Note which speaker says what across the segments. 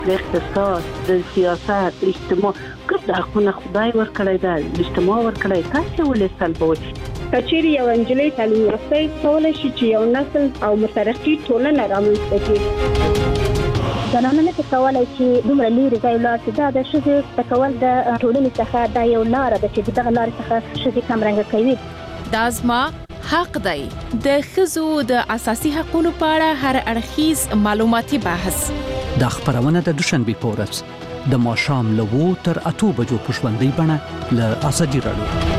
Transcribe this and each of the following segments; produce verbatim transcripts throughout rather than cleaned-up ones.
Speaker 1: د اقتصاد، د سیاست، اجتماع ګرد حقونه خدای ورکړی دا اجتماع ورکړی، تاسو ولې سلبوي؟
Speaker 2: کچېرې یو انجلۍ تعلیم یافته کولای شي چې یو نسل او مترقي ټولنه رامنځته کړي.
Speaker 3: زنانه نه کولای چې دومره لري ځای لاړ شي. دا د ښځې تکول د ټولنې څخه دا یو لاره ده چې دغه لارې څخه ښځې کمرنګه کوي.
Speaker 4: دا زما حق دی. د ښځو د اساسي حقوقو په اړه هر اړخیز معلوماتي بحث
Speaker 5: د خبرونه د دوشنبه په ورځ د ماښام له وو تر اته بجو په ژوندۍ بڼه له ازادي راډیو.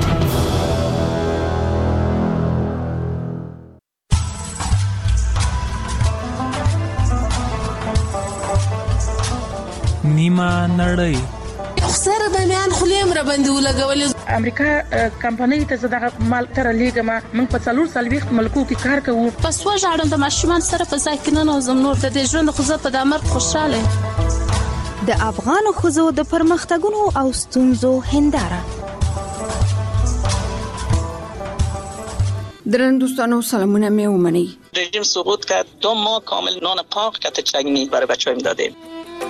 Speaker 6: نیمه نړۍ
Speaker 7: خسر د میان خلیم را باندې ولګولې.
Speaker 8: امریکا کمپنۍ ته زړه مال تر لېګما موږ په څلور سلويخت ملکو کې کار کوو.
Speaker 7: پس وژاړم د ماشومان سره په ځای کې نه نوزم نور د دې ژوند خو زه په دامر خوشاله.
Speaker 9: د افغان خزو د پرمختګونو او ستونزو هنداره.
Speaker 10: درن دوستانو سلامونه می ومني.
Speaker 11: رژیم سقوط کرد، دو ماه کامل نان پاک کت چگنی برای بچه‌ها میدادیم.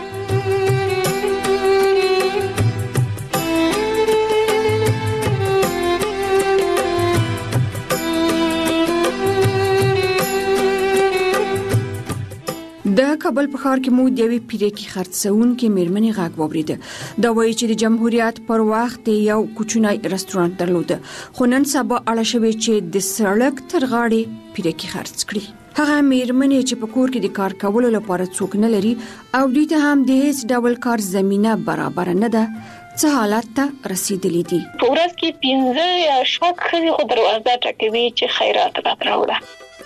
Speaker 10: د کابل په ښار کې مو د یوې پیرکي خرڅونکې میرمنې غږ واورېده. دا وایي چې د جمهوریت پر وخت یو کوچنی رستورانت درلود، خو نن سبا اړه شوې چې د سړک تر غاړې پیرکي خرڅ کړي. هغه میرمنې چې په کور کې د کار کولو لپاره څوک نه لري او دوی ته هم د هیڅ ډول کار زمينه برابر نه ده، څه حالت ته رسیدلې دي.
Speaker 2: په ورځ کې پنځه یا شپږ ښځې خو دروازه ټکوي چې خیرات راوړه.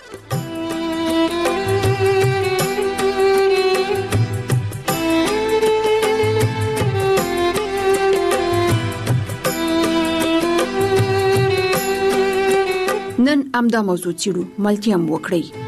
Speaker 2: نن امدا موضوع چیرو ملتیم وکړي.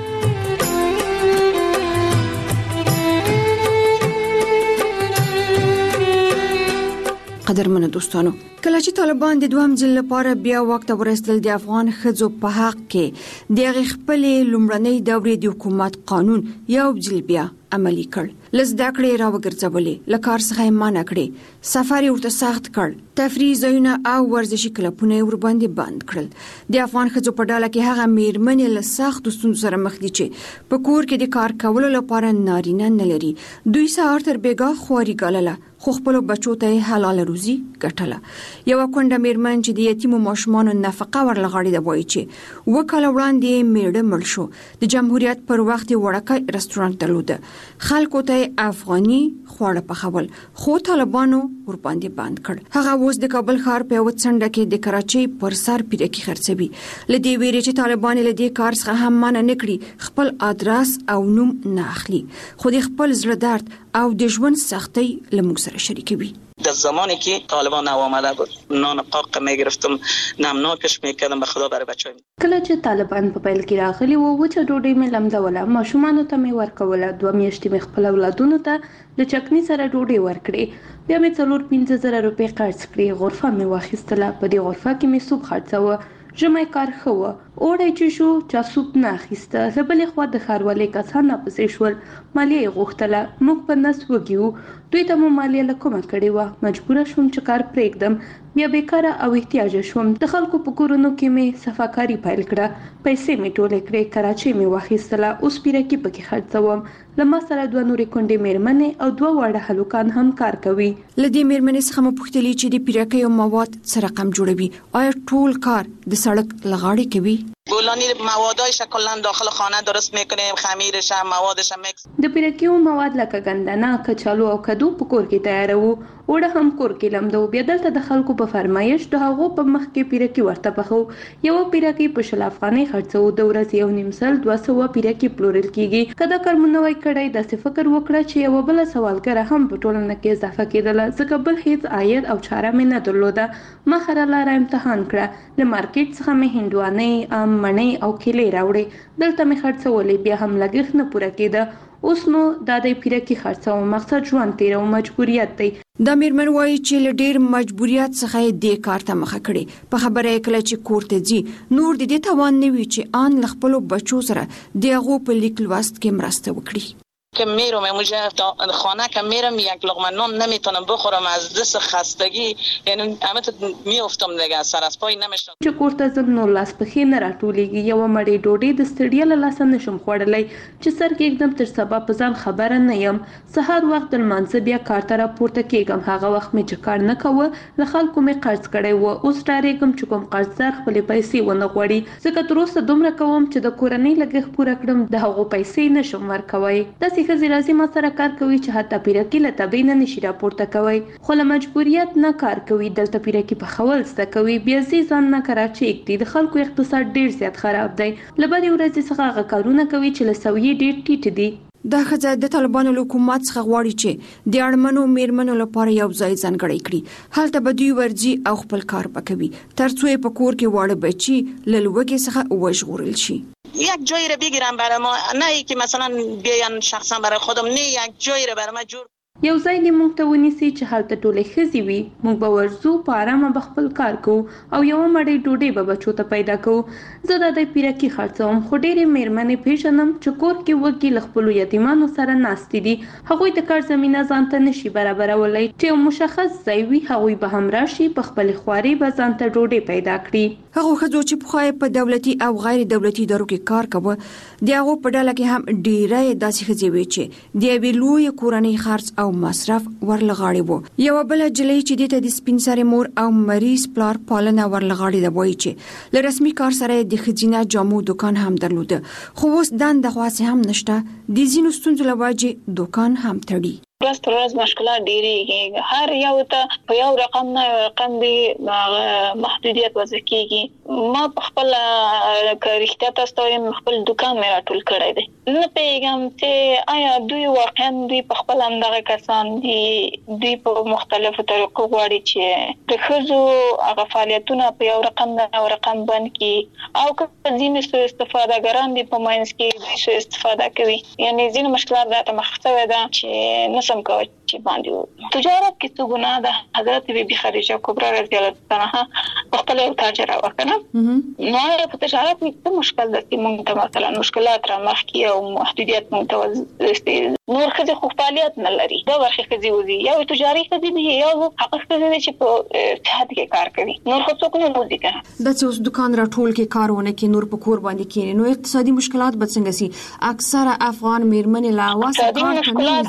Speaker 2: قدرمنو دوستانو، کله چې طالبان د دوام ځل لپاره بیا وخت ورسېدل د افغان ښځو په حق کې د خپل لومړنۍ دورې د حکومت قانون یو ځل بیا عملی کړ. لزدا کړې راوګرځولې، لکار څخه منع کړې، سفر ورته سخت کړ، تفریح ځایونه او ورزشي کلبونه ور باندې بند کړل. د افغان ښځو په ډله کې هغه میرمنې له سخت ستونزو سره مخ دي چې په کور کې د کار کولو لپاره نارینه نه لري. دوی سهار تر بیګا خواري ګالله، خو خپل بچو ته حلال روزي ګټله. یو کونډه میرمن چې د یتیمو ماشومانو نفقه ورلغړې ده وایي چې وکاله وړاندې میړه مړ شو. د جمهوریت پر وخت وړکه رستورانت درلود، خلکو ته افغاني خواړه پخول، خو طالبانو ور باندې بند کړ. هغه اوس د کابل ښار په یو څنډه کې د کراچۍ پر سر پیرکي خرڅوي. لدی ویری چې طالبان له دې کار څخه هم منع نکړي، خپل ادرس او نوم نه اخلي، خو د خپل زړه درد او د ژوند سختۍ لموږ سره شریکوي.
Speaker 11: در زمانی که طالبان نو آمده بود نان پاک میگرفتم، نمناکش میکردم، به خدا برای بچه‌ها.
Speaker 12: کله چې طالبان په پیل کې راغلي وو، وچه ډوډۍ مې لمدوله، ماشومانو ته مې ورکوله، دوه میاشتې مې خپل اولادونو ته د چکني سره ډوډۍ ورکړې، بیا مې څلور پنځه زره روپۍ قرض کړې، غرفه مې واخیستله، په دې غرفه کې مې سوپ خرڅاوه، ژمی کار ښه و، اوړی چې شو چا سوپ نه اخیسته، له بلې خوا د ښاروالۍ کسان راپسې شول، مالیه یې غوښتله، موږ په نس وږي وو، دوی ته مو مالیه له کومه کړې وه، مجبوره شوم چې کار پرېږدم، بیا بیکاره او احتیاجه شوم، د خلکو په کورونو کې مې صفاکاري پیل کړه، پیسې مې ټولې کړې، کراچۍ مې واخیستله، اوس پیرکي پکې خرڅوم، له ما سره دوه نورې کونډې میرمنې او دوه واړه هلکان هم کار کوي.
Speaker 10: له دې میرمنې څخه مو پوښتلې چې د پیرکیو مواد څه رقم جوړوي، آیا ټول کار د سړک لغاړې کوي؟
Speaker 11: گولانی موادایش کلا داخل خانه درست میکنیم، خمیرش هم موادش هم مکس.
Speaker 12: د پیرکیو مواد لکه ګندنه، کچالو او کدو په کور کې تیاروو، اوړه هم کور کې لمدو، بیا دلته د خلکو په فرمایش د هغو په مخ کې پیرکي ورته پخو، یو پیرکي په شل افغانۍ خرڅو، د ورځې یو نیم سل دوه سوه پیرکي پلورل کیږي. کله کارمونه وای کړی داسې فکر وکړه چې یو بل سوالګره هم په ټولنه کې اضافه کېدله، ځکه بل هیڅ عاید او چاره مې نه درلوده. ما هره لاره امتحان کړه، له مارکیټ څخه مې هندوانې، ام، مڼې او کیلې راوړې، دلته مې خرڅولې، بیا هم لګښت نه پوره کېده. اوس نو دا د پیرکي خرڅو مقصد ژوند تیرو مجبوریت دی.
Speaker 10: دا میرمن وایي چې له ډېر مجبوریت څخه یې دې کار ته مخه کړې. په خبره یې کله چې کور ته ځي نور د دې توان نه وي چې آن له خپلو بچو سره د هغو په لیک لوست کې مرسته وکړي.
Speaker 11: که میرم اونجا خانه که میرم یک لقمه نان نمیتونم بخورم از دست خستگی، یعنی همه ته میافتم دیگه، سر از پای نمیشم.
Speaker 12: چې کورته زم نو لاس پخې نه راټولېږي، یو مړې ډوډۍ د ستړیا له لاسه نشم خوړلی چې سر کېږدم تر سبا په ځان خبره نه یم. سهار وخت د لمانځه بیا کار ته راپورته کېږم، هغه وخت مې چې کار نه کوه له خلکو مې قرض کړی و. اوس ډارېږم چې کوم قرضدار خپلې پیسې ونه غواړي، ځکه تر اوسه دومره کوم چې د کورنۍ لګښت پوره کړم، د هغو پیسې نشم ورکوی. داسې ښځې راځي ما سره کار کوي چې حتی پیرکي له تبۍ نه نشي راپورته کوی، خو له مجبوریت نه کار کوي. دلته پیرکي پخول زده کوي، بیا ځي ځان نه کراچۍ ږدي. د خلکو اقتصاد ډیر زیات خراب دی، له بدې ورځې څخه هغه کارونه کوي چې له سویې ډیر ټیټ دي.
Speaker 2: دا ښځه د طالبانو له حکومت څخه غواړي چې د اړمنو میرمنو لپاره یو ځای ځانګړی کړي، هلته به دوی ورځي او خپل کار وکوي ترڅو په کور کې واړه بچي له لوږې څخه وژغورل شي.
Speaker 11: یک جایی را بگیرم برای ما، نه ای که مثلا بیان شخصا برای خودم، نه یک جایی را برای ما جور
Speaker 12: یو ځای دې موږ ته ونیسي چې هلته ټولې ښځې وي، موږ به ورځو، په ارامه به خپل کار کوو او یوه مړۍ ډوډۍ به بچو ته پیدا کوو. زه دا د پیرکي خرڅوم، خو ډېرې میرمنې پیژنم چې کور کې وږي له خپلو یتیمانو سره ناستې دي، هغوی د کار زمینه ځان ته نشي برابرولی. چې یو مشخص ځای وي هغوی به هم راشي، په خپلې خوارۍ به ځان ته ډوډۍ پیدا کړي.
Speaker 2: هغو ښځو چې پخوا په دولتي او غیر دولتي ادارو کې کار کوه، د هغو په ډله کې هم ډېری داسې ښځې وې چې د یوې لویې کورنۍ خرڅ او مصرف ورلغاړي وو. یوه بله نجلۍ چې دې ته د سپین سرې مور او مریض پلار پالنه ورلغاړي ده، وایي چې له رسمي کار سره د ښځینه جامو دکان هم درلوده، خو اوس دنده خاصه هم نشته، د ځینو ستونزو له وجې دکان هم تړي.
Speaker 13: ورځ تر ورځ مشکلات ډېرېږي، هر یو ته په یو رقم نه یو رقم دی محدودیت وضع کېږي. ما په خپله که رښتیا تاسو ته وایم خپل دکان مې راټول کړی دی، نه پوهېږم چې آیا دوی واقعا دوی په خپل همدغه کسان دي، دوی په مختلفو طریقو غواړي چې د ښځو هغه فعالیتونه په یو رقم نه یو رقم بند کړي، او که ځینې سوء استفادهګران دي په منځ کې دوی سوء استفاده کوي. یعنې ځینې مشکلات راته مخ شوی ده چې نسم کوي چې باندې تجارت کې څه ګناه ده. حضرت بیبي خدیجه کبرا رضی الله عنها خپل یو تاجر وکړه، نو په تجارت کې څه مشکل ده چې موږ ته مثلا مشکلات را مخ کې او محدودیت موږ ته نور ښځې خو فعالیت نه لري، دا برخې ښځې وځي، یو تجاري ښځې دي، یو هغه ښځې دي چې په اتحاد کې کار کوي، نور خو څوک نه وځي کنه.
Speaker 2: دا چې اوس دکان راټول کې کارونه کې نور په کور باندې کېني، نو اقتصادي مشکلات به څنګه سي؟ اکثره افغان میرمنې لا واسه کار کوي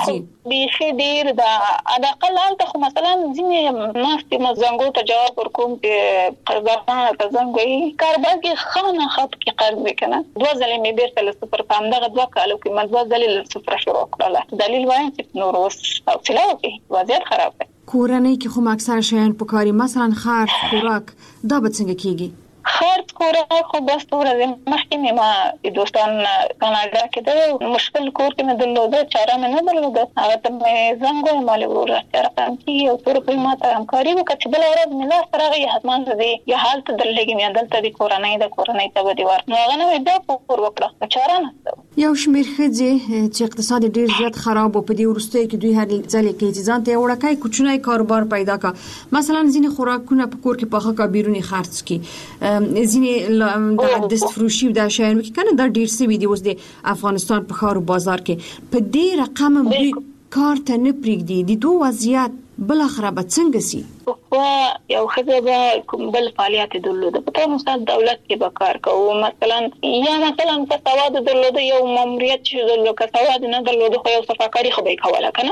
Speaker 13: بیخي ډیر دا اقل حالت خو مثلا ځینې ناستې مزنګو ته جواب ورکوم چې قرضدارانو ته زنګ وایي کاربار کې خانه خط کې قرض وکنه دوه ځلې مې بیرته له صفر په همدغه دوه کالو کې ما دوه ځلې له صفر شروع کړله. دلیل وایم چې نور اوس حوصله وکړي، وضعیت خراب دی.
Speaker 2: کورنۍ کې خو اکثره شیان پکاري، مثلا خرڅ خوراک، دا به څنګه کېږي؟
Speaker 13: خرڅ خوراک خو بس ورځ مخکې مې ما دوستان کاناډا کې د مشکل کور کې مې درلوده، چاره مې نه درلوده، هغه ته مې زنګ ووایم مالې ورور رقم کېږي او څو روپۍ ما ته همکاري وکړه چې بله ورځ مې لاس ته راغی حتما زه دې یا هلته درلېږم یا دلته د کورنۍ د کورنۍ ته به دې ورکړم. نو هغه نه مې بیا پور وکړه، چاره نشته.
Speaker 2: یو شمېر ښځې چې اقتصاد ډېر زیات خراب و، په دې وروستیو کې دوی هر ځلې کې چې ځان ته یو وړوکی کوچنی کاروبار پیدا کړه، مثلا ځینې خوراکونه په کور کې پاخه کړه، بیرونی خرڅ کړي، ځینې د دستفروشي دا شیان وکړي کنه، دا ډېر سوي دي اوس د افغانستان په ښار او بازار کې. په دې رقم دوی کار ته نه پرېږدي، د دوی وضعیت بالاخره به څنګه سي؟
Speaker 13: و یو ښځه به کوم بل فعالیت درلوده، په تاسو مثال دولت کې به کار کوو، مثلا یا مثلا که سواد درلوده یو ماموریت چې درلوده، که سواد نه درلوده خو یو صفاکاري خو به یې کوله که نه،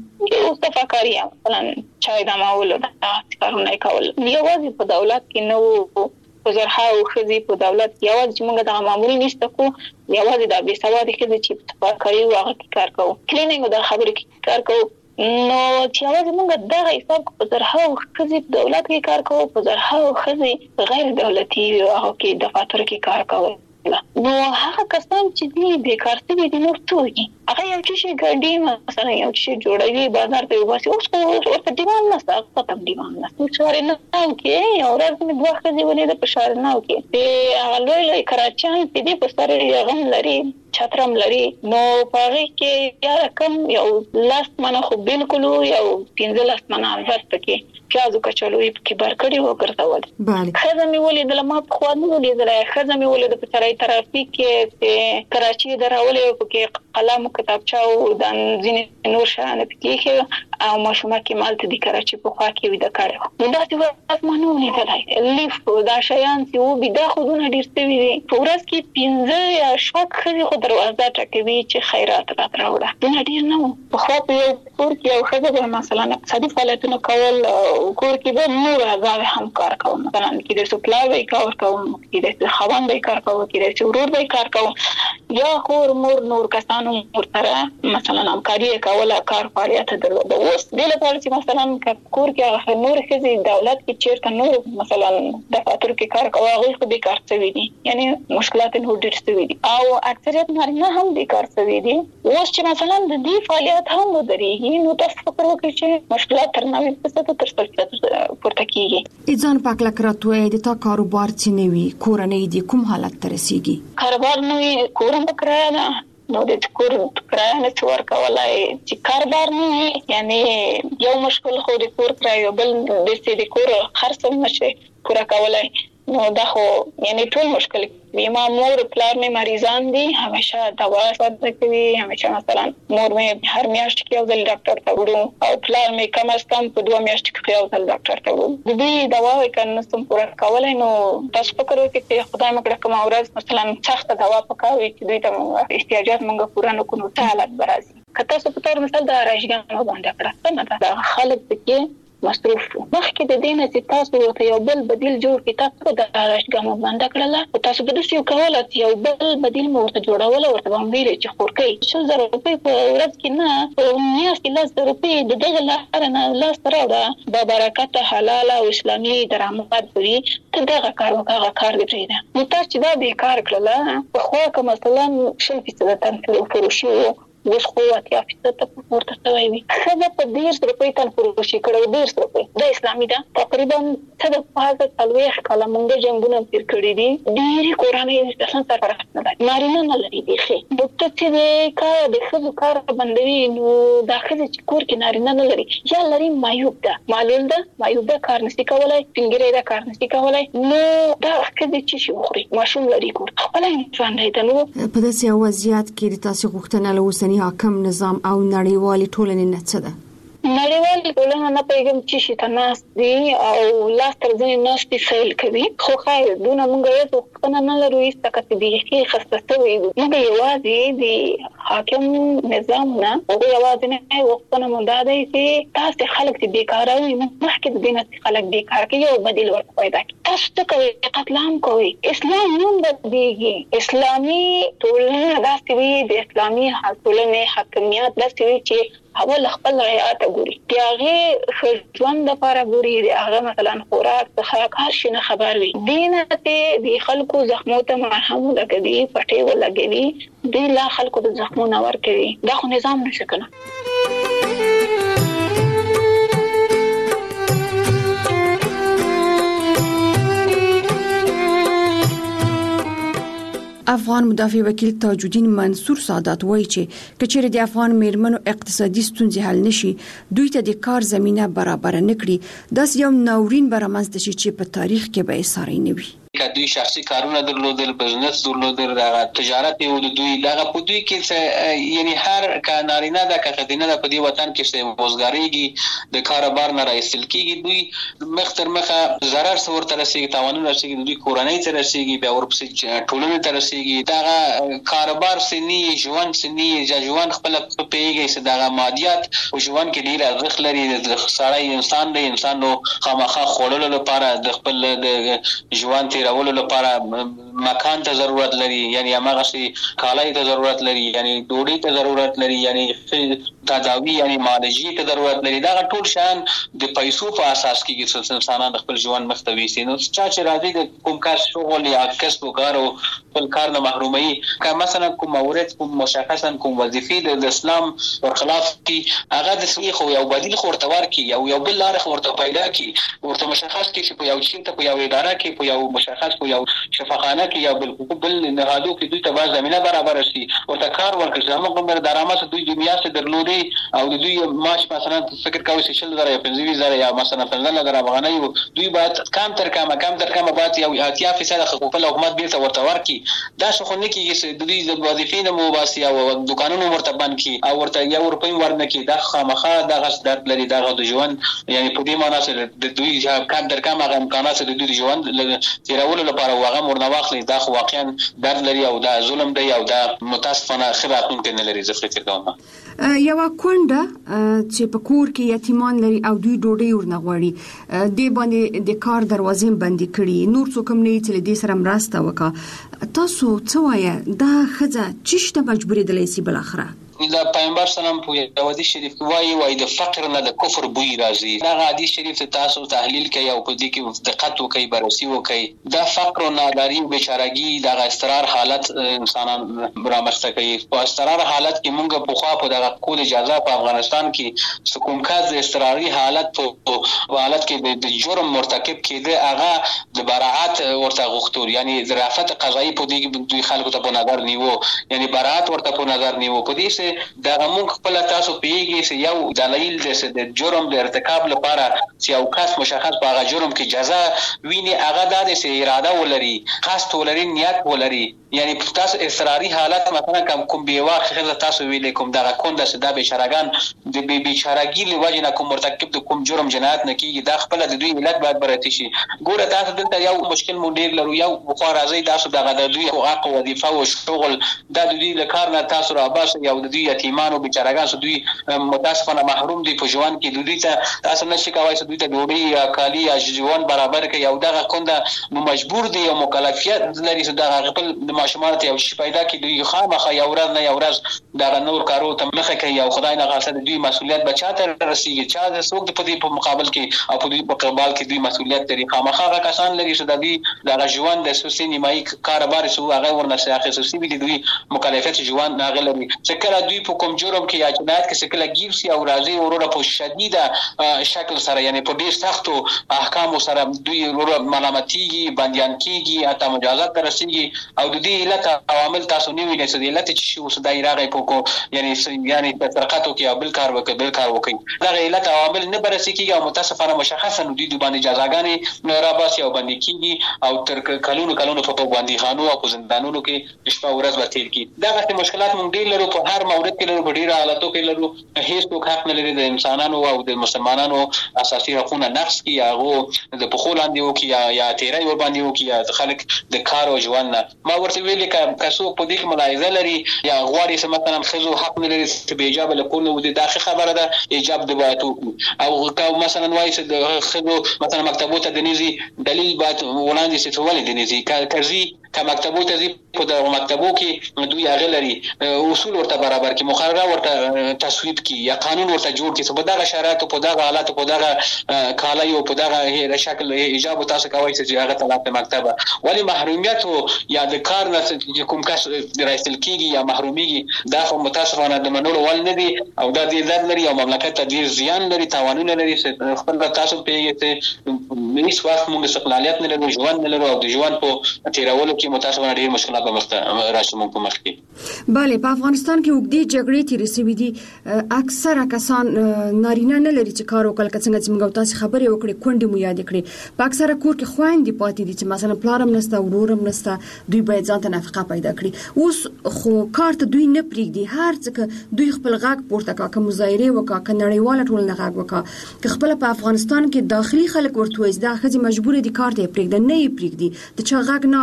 Speaker 13: یو صفاکاري مثلا چای دمولو دغه کارونه یې کول. یوازې په دولت کې نه وو، په زرهاو ښځې په دولت کې یوازې چې موږ دغه معمولي نشته کو، یوازې دا بې سوادې ښځې چې په صفاکاري وو هغه کې کار کوو، کلینینګ او دا خبرې کې کار کوو. نو چې یوازې موږ دغه حساب په زرهاو ښځې په دولت کې کار کوو، په زرهاو ښځې په غیر دولتي هغو کې دفاترو کې کار کوو. نو هغه کسان چې دي بیکار شوي دي نور څه وکړي؟ هغه یو څه شی ګډي مثلا یو څه جوړوي بازار ته وباسي، اوس خو ورته ډیمانډ نشته، هغه ته ډیمانډ نشته. شارناو کې یو ورځ مې دوه ښځې ولیدې په شارناو کې، د هغه لوی لوی کراچیان چې دي په سر یې غم لري، چترم لري نو پاره کې یا کم یو لاس منه خو بالکل یو پنځه لاس منه البته کې پیازو کچالو کې برکړی و ګرځول.
Speaker 2: بله.
Speaker 13: خزه مې ولیدل ما په خوا نه ولیدل خزه مې ولید په چرای ترافیک کې کراچي درولې کې قلم کتابچه او د ځینې نور شانه پکې او ماشومه کې مالته د کراچي په خوا کې ودا کړو. نو دا څه وخت مونږ نه لیدل لیف دا شیان چې و بيدا خودونه ډیر ستوي دي. په ورځ کې پنځه یا شپږ خزي خو دروازه ټکوي چې خیرات راوړه. دا ډیر نه په خوا په کور کې او خزه مثلا اقتصادي فعالیتونه کول کور کې به نور هغه هم کار کوم مثلا کې د سپلای وای کار کوم کې د خوان وای کار کوم کې د ورور وای کار کوم یا خور مور نور کسانو مرتره مثلا همکاري کوله کار فعالیت درلوده. اوس د لپاره چې مثلا کور کې نور خزي دولت کې چیرته نور مثلا دفاتر کې کار کوي هغه خو به کار کوي دي یعنی مشکلات نه ډېر ستوي دي او اکثریت نارینه هم به کار کوي دي. اوس چې مثلا د دې فعالیت هم ودرېږي نو تاسو فکر وکړئ چې مشکلات تر نوي څه تر څه پورته کیږي.
Speaker 2: ځان پاک لکراتوي د تا کاروبار چې نوي کورنۍ دي کوم حالت ته رسیږي؟
Speaker 13: کاروبار نوي کورم کرایه ده نو د کور کرایه نه څور کولای چې کاروبار نه یعنی یو مشکل خو د کور کرایه بل د سې د کور خرڅ نشي پورا کولای نو دا خو یعنی ټول مشکل وي. ما مور پلار مې مریضان دي همیشه دوا ورته کوي همیشه مثلا مور مې هر میاشت کې یو ځل ډاکټر ته وړو او پلار مې کم از کم په دوه میاشت کې یو ځل ډاکټر ته وړو. د دې دوا وکړ سم پورا کولای نو تاسو فکر وکړئ چې خدای مې کړه کوم ورځ مثلا سخت دوا پکاوي چې دوی ته احتیاجات مونږ پورا نه کوو ته حالت برازي. کته څه په تور مثال د راځګانو باندې کړه څنګه دا خلک کې مصروف مخکې د دینه چې تاسو ته یو بل بدیل جوړ کړئ تاسو د راځګانو باندې کړل او تاسو به د یو کول چې یو بل بدیل مو ورته جوړول او ورته باندې چې خورکې څو زره روپۍ په ورځ کې نه په میاشت کې لاس روپۍ د دغه لاره نه لاس راوړه د برکت حلال او اسلامي درآمد لري ته دغه کار وکړه کار دی نه نو تاسو چې دا به کار کړل په خو کوم مثلا شل فیصد تنفيذ فروشي اوس خو اتیا فیصد ته ورته شوی وي. څه په ډیر روپۍ تن فروشي کړو ډیر روپۍ د اسلامي دا تقریبا څه د پازه تلويخ کله مونږ جنگونه پیر کړی دي ډیر قرآني اساسا سره نه لري نارینه نه لري دي خې د ته چې کار د خزو کار بندوي نو د خزو چې کور کې نارینه نه لري یا لري مایوب ده معلول ده مایوب ده کار نشي کولای څنګه دا کار نشي کولای نو دا خزو چې شي وخوري ماشوم لري کور خپل انسان دی نو
Speaker 2: په داسې وضعیت کې د تاسو غوښتنه له حاکم نظام او نړیوالي ټولنې نه څه ده؟
Speaker 13: نړیوال ټولنه نه پیغام چې شي تناس دي او لاس تر ځین ناس دي فعال کوي خو خیر دونه مونږ یې څنګه نه لرو ایسته کته دي چې خصته وي مونږ یوازې دي حاکم نظام نه او یوازې نه وختونه مونږ دا دي چې تاسو خلک دي بیکاره وي مخکې د دینه خلک بیکاره کوي او بدیل ورته پیدا کوي تاسو ته کوي قتل عام کوي اسلام نوم بدیږي اسلامي ټولنه داسې وي د اسلامي ټولنې حاکمیت داسې وي چې اول خپل رعایت ګوري دیغه ژوند لپاره ګوري دیغه مثلا خوراک څخه کار شي نه خبر وي دینه ته د خلکو زخمو ته مرهم لګوي پټي ولګوي دی لا خلکو د زخمونو ور کوي دا خو نظام نشي کنه.
Speaker 2: افغان مدافع وکیل تاج الدین منصور سادات وایي چې کچېر د افغان میرمنو اقتصادي ستونزې حل نشي دوی ته د کار زمينه برابر نه کړي داس یو ناورین برامنځته شي چې په تاریخ کې به ساري نه وي.
Speaker 14: دوی شخصي کارونه درلودل بزنس درلودل دا تجارت یو د دوی دغه په دوی کې یعنی هر کار نارینه د کخدینه د په دی وطن کې څه روزګاریږي د کاروبار نه راځل کیږي دوی مختر مخه zarar څور تر رسیږي تاوانونه رسیږي دوی کورنۍ تر رسیږي بیا ورپسې ټولنه تر رسیږي دغه کاروبار سني ژوند سني ژوند خپل پیږي چې دغه مادیات او ژوند کې ډیر ارزښت لري د سړی انسان دی انسان نو خامخا خورلو لپاره د خپل د ژوند راولو لپاره مکان ته ضرورت لري یعنی هغه شي کالای ته ضرورت لري یعنی ډوډۍ ته ضرورت لري یعنی تداوی یعنی معالجې ته ضرورت لري. دا ټول شان د پیسو په اساس کې چې انسانان خپل ژوند مختوي سي. نو چا چې راځي د کوم کار شغل یا کسب و کار او خپل کار نه محرومي که مثلا کوم مورد کوم مشخصا کوم وظیفې د اسلام ورخلاف کی هغه د سوي خو یو بدیل خورتوار کی یو یو بل لار خورته پیدا کی ورته مشخص کی چې په یو چین ته په یو اداره کې په یو مشخص په یو شفاخانه کې یا بل بل نهادو کې دوی ته باز زمينه برابر شي ورته کار ورکړي چې موږ هم درآمد دوی د میاشتې درلودي او د دوی معاش مثلا فکر کوي چې شل زره یا پنځه زره یا مثلا پنځه زره افغانۍ دوی باید کم تر کم کم تر کم باید یو اتیا فیصد خپل حکومت بیرته ورته ورکړي. دا څه خو نه کیږي چې د دوی د وظیفې نه مو باسي او دکانونو ورته بند کړي او ورته یو روپۍ ورنه کړي. دا خامخا دغه درد لري دغه د ژوند یعنی په دې معنی چې د دوی کم تر کم هغه امکانات د دوی د ژوند تیرولو لپاره هغه ورنه واخلي. دا خو واقعا درد لري او دا ظلم دی او دا متاسفانه خبراتون کې نه لري. زه فکر کوم
Speaker 2: یو کونډه چې په کور کې یتیمان لري او دوی ډوډۍ ورنغواړي د باندې د کار دروازې بندي کړي نور څوک هم نه چې د سره مرسته وکړه. تاسو څه وایي دا خزه چشته مجبورې د لیسي بل اخره
Speaker 14: دا پیغمبر سلام په حدیث شریف کې وایي وایي د فقر نه د کفر بوی راځي. دا حدیث شریف ته تاسو تحلیل کوي او په دې کې دقت وکړئ بررسي وکړئ. دا فقر او ناداری او بیچارهګي دا استقرار حالت انسانان برابرسته کوي. په استقرار حالت کې موږ په خوا په دغه کول اجازه په افغانستان کې سکون کاز استقراري حالت په حالت کې د جرم مرتکب کېده هغه د براءت ورته غوښتل یعنی ظرافت قضایي په دې کې دوی خلکو ته په نظر نیو یعنی براءت ورته په نظر نیو. په دې دا موږ خپل تاسو پیږي چې یو دلیل د جرم د ارتکاب لپاره چې یو کس مشخص په هغه جرم کې جزا ویني هغه د دې اراده ولري قصد ولري نیت ولري یعنی تاسو اصراري حالت مثلا کوم کوم بیواخ خزه تاسو ویل کوم دغه کونده چې د بیچارهګان د بیچارهګي لوجه نه کوم مرتکب د کوم جرم جنایت نه کیږي دا خپل د دوی ملت باید براتي شي. ګوره تاسو دلته یو مشکل مونډیر لرو یو خو راځي تاسو دغه د دوی حقوق او وظیفه او شغل د دوی له کار نه تاسو را باس یو د دوی یتیمان او بیچارهګان چې دوی متاسفانه محروم دي په ژوند کې دوی ته تاسو نشي کوي چې دوی ته ډوډۍ یا کالی یا ژوند برابر کوي او دغه کونده نو مجبور دي او مکلفیت لري چې دغه خپل ماشومان ته یو شي پیدا کړي دوی خامخا یو ورځ نه یو ورځ دغه نور کارو ته مخه کوي او خدای نه غاصه دوی مسؤلیت بچاته رسیږي چا د څوک په دې په مقابل کې او په دې په قبال کې دوی مسؤلیت لري. خامخا هغه کسان لري چې د دوی دغه ژوند د سوسي نیمایي کاروبار سو هغه ورنسه اخیستي وي دوی مکلفیت ژوند ناغه لري چې کله دوی په کوم جرم کې یا جنایت کې چې کله ګیر سي او راځي وروره په شدیده شکل سره یعنی په ډیر سختو احکام سره دوی وروره ملامتيږي بنديان کیږي اته مجازات درسيږي او د دې علت عوامل تاسو نه ویل چې علت چې شو صدای راغی په کو یعنی یعنی په ترقاتو کې بل کار وکړي بل کار وکړي دا علت عوامل نه برسي کیږي او متاسفانه مشخصا دوی د باندې جزاګانې را باسي او باندې کیږي او تر کلونو کلونو په باندې خانو او زندانونو کې شپه ورځ وتیر کی. دا غته مشکلات مونږ ډیر لرو په هر مورد کې لرو په ډیر حالاتو کې لرو. هیڅ حق نه لري د انسانانو او د مسلمانانو اساسي حقوقونه نقص کی هغه د پخولاندې وو کی یا تیرای ور باندې وو کی یا خلک د کار او ژوند نه ما ورته ویل ک کسو په دې کې ملاحظه لري یا غواړي چې مثلا خزو حق نه لري چې به اجازه لکول نو د داخله خبره ده ایجاب د باتو او که مثلا وایي چې د خزو مثلا مکتبو ته د نيزي دلیل بات وړاندې چې ولې د نيزي کزي که مکتبو ته زی په د مکتبو کې دوی هغه لري اصول ورته برابر کی مقرره ورته تصویب کی یا قانون ورته جوړ کی په دغه شرایط په دغه حالات په دغه کالای او په دغه شکل ایجاب تاسو کوي چې هغه طلب مکتبه ولی محرومیت یا د کار نه کوم کس رئیسل کیږي یا محرومیږي دا خو متاسفانه د منلو ول نه دي او دا د درد لري او مملکت ته ډیر زیان لري تاوانونه لري خپل تاسو پیږي چې هیڅ وخت موږ استقلالیت نه لرو ژوند نه لرو او د ژوند په تیرولو کې متاسفانه ډیر مشکلات به مخته راشي موږ په مخ کې.
Speaker 2: بله په افغانستان کې وګړي جګړې تیرې شوې دي اکثره کسان نارینه نه لري چې کار وکړي څنګه چې موږ تاسو خبرې وکړې کونډې مو یاد کړې په اکثره کور کې خويندې پاتې دي چې مثلا پلارم نسته ورورم نسته دوی باید ځان ته نفقه پیدا کړي اوس خو کار ته دوی نه پریږدي هر څه دوی خپل غاګ پورته کا کوم مظاهره وکا ک نړیواله ټول نه غاګ وکا ک خپل په افغانستان کې داخلي خلک ورته وځي دا خځې مجبور دي کار ته پریږدي نه پریږدي د چا غاګ نه اوري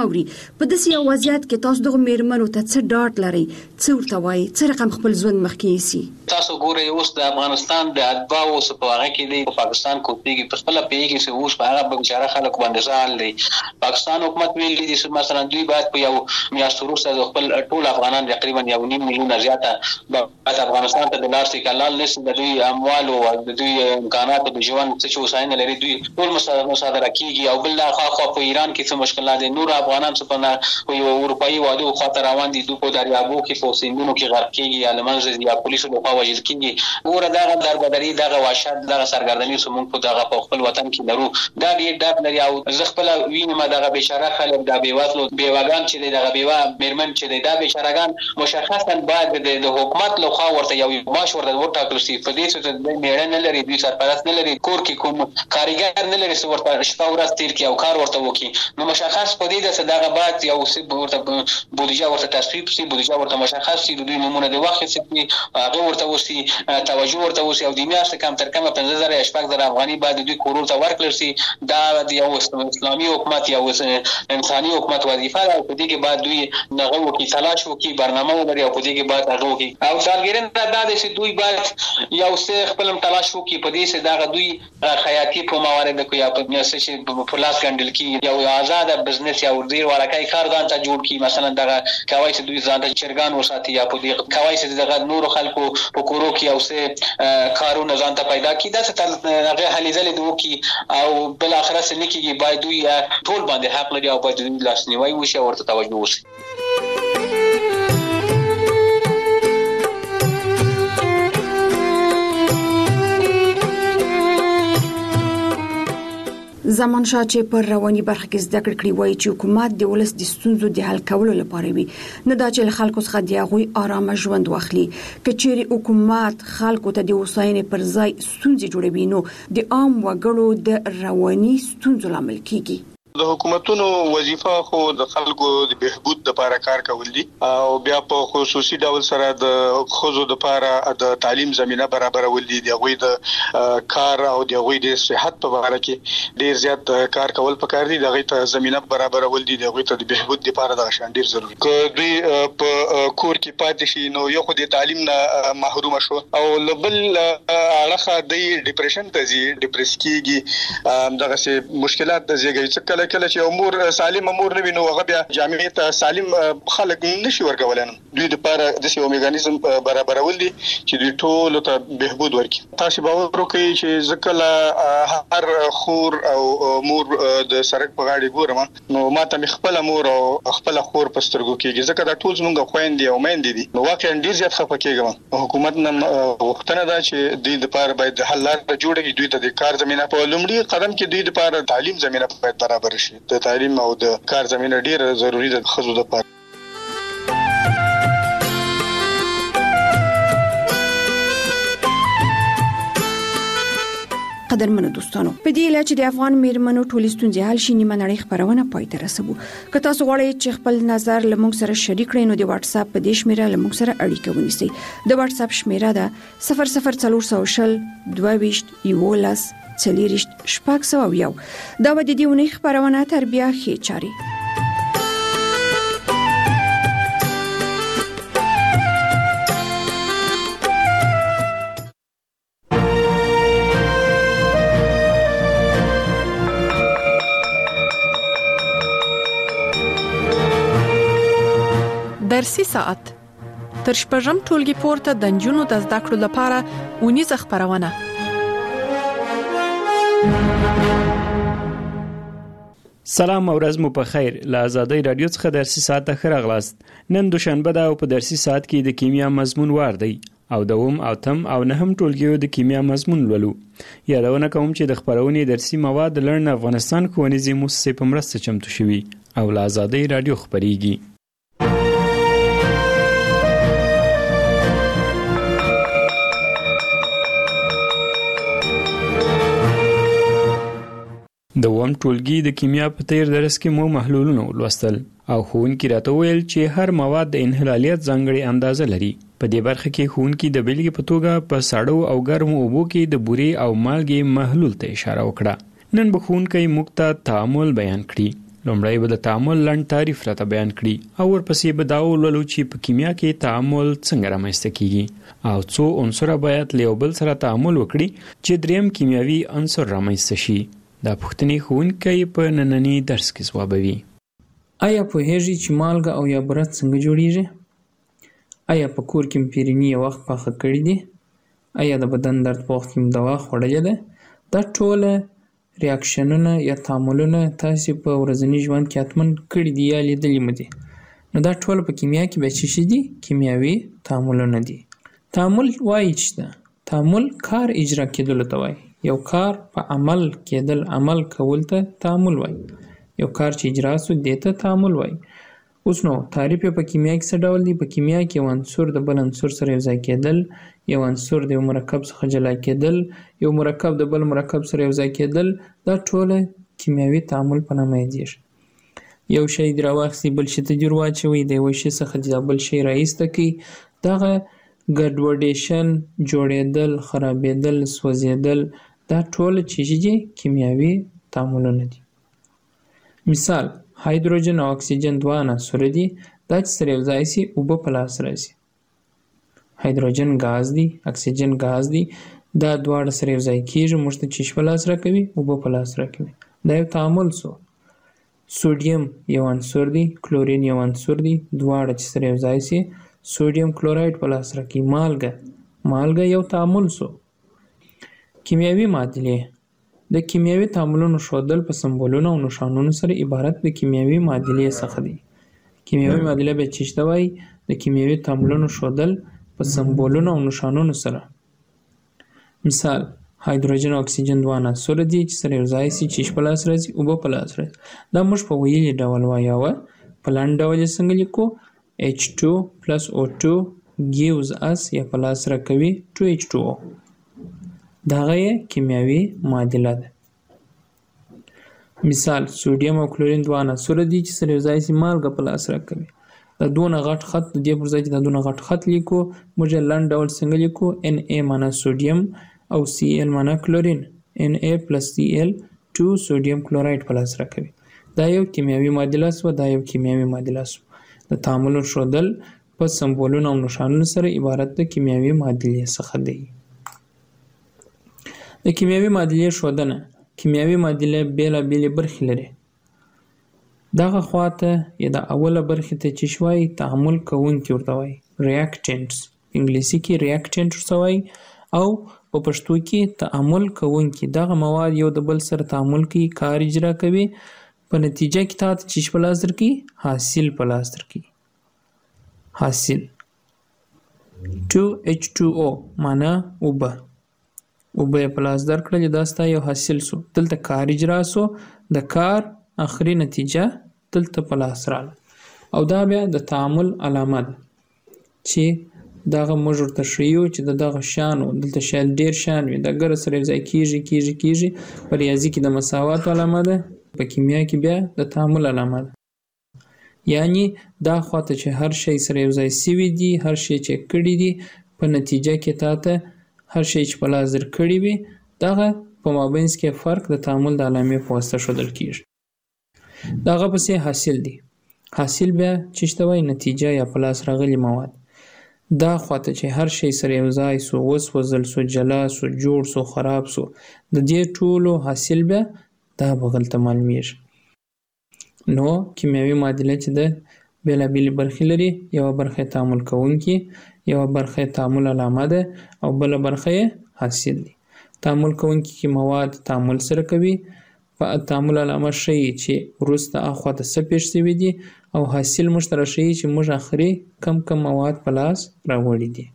Speaker 2: په داسې یو وضعیت کې تاسو دغه میرمنو ته څه ډاډ لرئ، څه ورته وایي، څه رقم خپل ژوند مخکې یوسي؟
Speaker 14: تاسو ګورئ اوس د افغانستان د اتباعو اوس په هغه کې دی، په پاکستان کوپیږي په خپل پیږي چې اوس په هغه بچاره خلک باندې ځان دی. پاکستان حکومت ویلي دي چې مثلا دوی باید په یو میاشت وروسته د خپل ټول افغانان تقریبا یو نیم میلیون زیاته بعد افغانستان ته د لار سي کلال نس د دوی اموال او د دوی امکانات د ژوند څه وسایل لري دوی ټول مصادره کیږي. او بل خو په ایران کې څه مشکلات دي، نور افغانان څه په یو اروپאי وادو خاطر روان دي، دوی په دریابو کې په سیندونو کې غرق کیږي یا لمنځه یا پولیسو په وجل کیږي. ګوره دا دربدري دا وحشت دا سرګردنی سمون په دغه په خپل وطن کې لرو، دا ډیر ډیر لري. او زه خپل وینم دغه بیچاره خلک دا بیواسلو بیواګان چې دغه بیوا میرمن چې دا بیچارهګان مشخصا باید د حکومت له خوا ورته یو معاش ورته ورټاکل شي. په دې چې د میړه نه لري، دوی سرپرست نه لري، کور کې کوم کاریګر نه لري چې ورته شپه ورځ تیر کړي او کار ورته وکړي، نو مشخص په دې د صداقت باید یو څه ورته بودیجه ورته تصویب شي، بودیجه ورته مشخص شي، دوی نمونه د وخت چې هغه ورته وسی توجه ورته وسی او د میاشتې کم تر کمه پنځه زره شپږ زره افغاني باید دوی کورونو ته ورکړل شي. دا د یو اسلامي حکومت یا انساني حکومت وظیفه ده. په دې کې باید دوی هغه وکړي، تلاش وکړي، برنامه ولري او په دې کې باید هغه وکړي. او ځانګړنه دا ده چې دوی باید یو څه خپل تلاش وکړي په دې چې دا دوی خیاطي په موارد کې یا په میاسه چې په لاس ګڼل کې یو آزاد بزنس یا ډیر ورکای کارګان ته جوړ کړي. مثلا دا کوي چې دوی ځان ته چرګان وساتي یا په دې کوي چې دغه نور خلکو په کورو کې یو څه کارونه ځان ته پیدا کړي. دا څه هغه هلي ځلې دوی او بل اخر سره نکېږي، باید دوی ټول باندې حق لري او باید دوی لاسنیوي وشي او ورته توجه وشي.
Speaker 2: زمانشاه چې پر رواني برخه کې زده کړې وایي چې حکومت د ولس د ستونزو د حل کولو لپاره وي، نه دا چې خلکو څخه د هغوی آرامه ژوند واخلي. که چیرې حکومت خلکو ته د وساینې پر ځای ستونزې جوړوي، نو د عام وګړو د رواني ستونزو لامل کیږي.
Speaker 15: د حکومتونو وظیفه خو د خلکو د بهبود لپاره کار کول دي او بیا په خصوصي ډول سره د خزو لپاره د تعلیم زمينه برابرول دي، د غوي د کار او د غوي د صحت په اړه کې ډیر زیات کار کول پکار دي. د غوي ته زمينه برابرول دي، د غوي ته د بهبود لپاره د شان ډیر ضروري. که دوی په کور کې پاتې شي نو یو خو د تعلیم نه محروم شو او لبل اړه د ډیپریشن ته زی ډیپریس کیږي. دغه سه مشکلات د زیږي څخه کله چې امور سالم امور نه وینو هغه بیا جامعه ته سالم خلک نشي ورکولای. دوی د لپاره د یو میکانیزم برابرول دي چې دوی ټول ته بهبود ورکړي. تاسو باور وکړئ چې ځکه هر خور او مور د سرک په غاړه ګورم نو ماته مخبل مور او خپل خور پسترګو کېږي، ځکه دا ټول زمونږ خويندې او میندې دي. نو واقعا ډیر زیات خفه کېږم. حکومت نن وختونه دا چې دوی د لپاره باید حل لار جوړ کړي. دوی ته د کار زمينه په لومړي قدم کې دوی د لپاره تعلیم زمينه باید برابر شي. د تعلیم او د کار زمينه ډیره ضروری ده خزو د لپاره.
Speaker 2: قدرمنو دوستانو، په دې لاره چې د افغان میرمنو ټولې ستونزې حل شي، نیمه نړۍ خبرونه پای ته رسوو. که تاسو غواړئ چې خپل نظر لمونږ سره شریک کړئ نو د واتس اپ په دې شمیره لمونږ سره اړیکه ونیسئ. د واتس اپ شمیره ده صفر صفر څلور سوه شل دوه ویشت یولس څلېرویشت شپږ سوه یو. دا به د دې اونۍ خبرونه تر بیا ښې چاري.
Speaker 4: درسي ساعت تر شپږم ټولګي پورته د نجونو د زده کړو لپاره اونیزه خبرونه.
Speaker 16: سلام او ورځ مو په خیر. له آزادۍ رادیو څخه درسي ساعت ته ښه راغلاست. نن دوشنبه ده او په درسي ساعت کې د کیمیا مضمون وار دی او دوم او تم او نهم ټولګیو د کیمیا مضمون ولولو. یادونه کوم چې د خبرونې درسي مواد لرن افغانستان ښوونیزې مؤسسې په مرسته چمتو شوي او له آزادۍ رادیو خبريږي. د وم ټولګي د کیمیا په تیر درس کې مو محلولونه ولوستل او ښوونکي راته ویل چې هر مواد د انحلالیت ځانګړې اندازه لري. په دې برخه کې ښوونکي د بیلګې په توګه په ساړو او ګرمو اوبو کې د بورې او مالګې محلول ته اشاره وکړه. نن به ښوونکی موږ ته تعامل بیان کړي. لومړی به د تعامل لنډ تعریف راته بیان کړي او ورپسې به دا ولولو چې په کیمیا کې تعامل څنګه رامنځته کیږي او څو عنصر باید له یو بل سره تعامل وکړي چې دریم کیمیاوي عنصر رامنځته شي. دا پوښتنې ښوونکی په نننی درس کې ځوابوي.
Speaker 17: آیا پوهیږئ چې مالګه او یا بوره څنګه جوړیږي؟ آیا په کور کې پیرینی یو وخت پاخه کړی دي؟ آیا د بدن درد په وخت کې دوا خوړلې ده؟ دا ټول ریاکشنونه یا تعاملونه تاسو په ورځني ژوند کې حتمن کړی دي یا لیدلې مو دي. نو دا ټول په کیمیا کې به څه شي دي؟ کیمیاوي تعاملونه دي. تعامل وایي چې تعامل کار اجرا کېدل ته وایي. یو کار په عمل کېدل، عمل کول ته تعامل وایي. یو کار چې اجرا سو دیته تعامل وایي. اوس نو تعریف په کیمیا کې څه ډول دی؟ په کیمیا کې یو عنصر د بل عنصر سره یو ځای کېدل، یو عنصر د یو مرکب څخه جلا کېدل، یو مرکب د بل مرکب سره یو ځای کېدل، دا ټول کیمیاوي تعامل په نامه یادېږي. یو شی د راواخلئ بل شي ته جوړ واچوئ، د یو شي څخه د بل شی راایسته کړئ. دغه ګډوډیشن، جوړېدل، خرابېدل، سوځېدل، دا ټول چې دي کیمیاوي تعاملونه دي. مثال هایدروجن او اکسیجن دوه عناصر دي. دا چې سره یو ځای شي اوبه په لاس راځي. هایدروجن غاز دی، اکسیجن غاز دی، دا دواړه سره یو ځای کېږي، موږ ته چشم په لاس راکوي، اوبه په لاس راکوي. دا یو تعامل سو. سوډیم یو عنصر دی، کلورین یو عنصر دی، دواړه چې سره یو ځای شي سوډیم کلوراید په لاس راکوي. مالګه مالګه یو تعامل سو. کیمیاوي معادلې د کیمیاوي تعاملونو ښودل په سمبولونو او نښانونو سره عبارت د کیمیاوي معادلې څخه دی. کیمیاوي معادله به څه ته وایي؟ د کیمیاوي تعاملونو ښودل په سمبولونو او نښانونو سره. مثال هایدروجن او اکسیجن دوه عناصر دي چې سره یو ځای شي چې په لاس راځي، اوبه په لاس راځي. دا موږ په ویلي ډول وایو. په لاندې ډول یې څنګه لیکو؟ ایچ ټو plus او ټو gives us یا په لاس راکوي ټو ایچ ټو او. دغه یې کیمیاوي معادله ده. مثال سوډیم او کلورین دوه عناصر دي چې سره یو ځای شي مالګه په لاس راکوي. دا دونه غټ خط د دې پر ځای چې دا دونه غټ خط لیکو، موږ یې لنډ ډول څنګه لیکو؟ ان ای معنا سوډیم او سی ال معنا کلورین. ان ای پلس سی ال ټو سوډیم کلوراید په لاس راکوي. دا یو کیمیاوي معادله سوه. دا یو کیمیاوي معادله سوه. د تعاملونو ښودل په سمبولونو او نښانونو سره عبارت د کیمیاوي معادلې څخه دی. د کیمیاوي معادلې ښودنه. کیمیاوي معادله بېلابېلې برخې لري. دغه خواته یا د اوله برخې ته چې شوي تعامل کوونکي ورته وایي، ریاکټنټس. انګلیسي کې ریاکټنټ ورته وایي او په پښتو کې تعامل کوونکي. دغه مواد یو د بل سره تعامل کوي، کار اجرا کوي، په نتیجه کې تاسو چې په لاس درکړي حاصل په لاس درکړي. حاصل ټو ایچ ټو او معنا اوبه. اوبه په لاس درکړل، دا ستا یو حاصل سو. دلته کار اجرا سو، د کار اخري نتیجه دلته په لاس راغله. او دا بیا د تعامل علامه ده چې دغه موږ ورته ښیو چې د دغه شیانو دلته شاید ډېر شیان وي، د ګره سره یو ځای کېږي کېږي کېږي. په ریاضي کې د مساواتو علامه ده، په کیمیا کې بیا د تعامل علامه ده. یعنی دا خواته چې هر شی سره یو ځای سوي دي، هر شی چې کړي دي، په نتیجه کې تاته هر شی چې په لاس در کړي وي، دغه په مابینځ کې فرق د تعامل د علامې په واسطه ښودل کېږي. دغه پسې حاصل دی. حاصل بیا چې ته وایي نتیجه یا په لاس راغلي مواد. دا خواته چې هر شی سره یو ځای سو، وسوځل سو، جلا سو، جوړ سو، خراب سو، د دې ټولو حاصل بیا دا بغل ته معلومیږي. نو کیمیاوي معادله چې ده بېلابېلې برخې لري. یوه برخه یې تعامل کوونکي، یوه برخه یې تعامل علامه ده او بله برخه یې حاصل دی. تعامل کوونکي کې مواد تعامل سره کوي، په تعامل علامه ښیي چې وروسته اخوا ته څه پېښ شوي دي، او حاصل موږ ته راښیي چې موږ آخري کم کم مواد په لاس راوړي دي.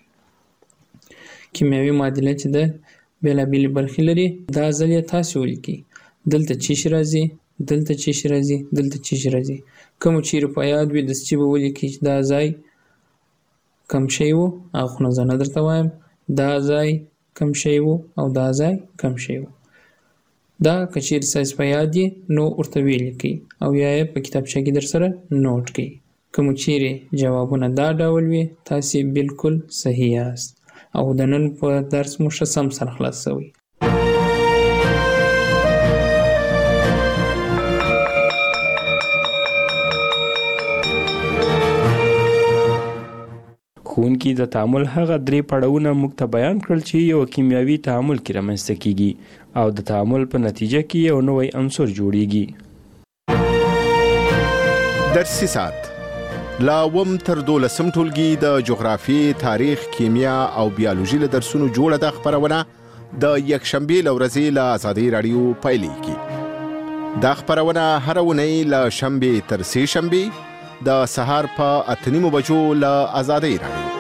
Speaker 17: کیمیاوي معادله چې ده بېلابېلې برخې لري. دا ځل یې تاسې ولیکئ. دلته چې شي راځي، دلته چې شي راځي، دلته چې شي راځي. کومو چیرې په یاد وي داسې به ولیکئ چې دا ځای کم شی و، هغه خو نه زه نه درته وایم. دا ځای کم شی و او دا ځای کم شی و. دا که چیرې ستاسې په یاد یې نو ورته ولیکئ او یا یې په کتابچه کې در سره نوټ کړئ. کومو چیرې جوابونه دا ډول وي تاسې بالکل صحیح یاست او د نن په درس مو ښه سم سره خلاص شوی.
Speaker 16: ښوونکي د تعامل هغه درې پړاوونه موږ ته بیان کړل چې یو کیمیاوي تعامل کې رامنځته کیږي او د تعامل په نتیجه کې یو نوی عنصر جوړیږي.
Speaker 18: درسي ساعت لا وم تر دولسم ټولګي د جغرافي، تاریخ، کیمیا او بیولوژي له درسونو جوړه د خبرونه د یکشنبه لورځي له آزادۍ رادیو پایلیږي. دا خبرونه هر ونی له شنبه تر سه شنبه د سهار په اتنیمو بجو له آزادۍ رادیو.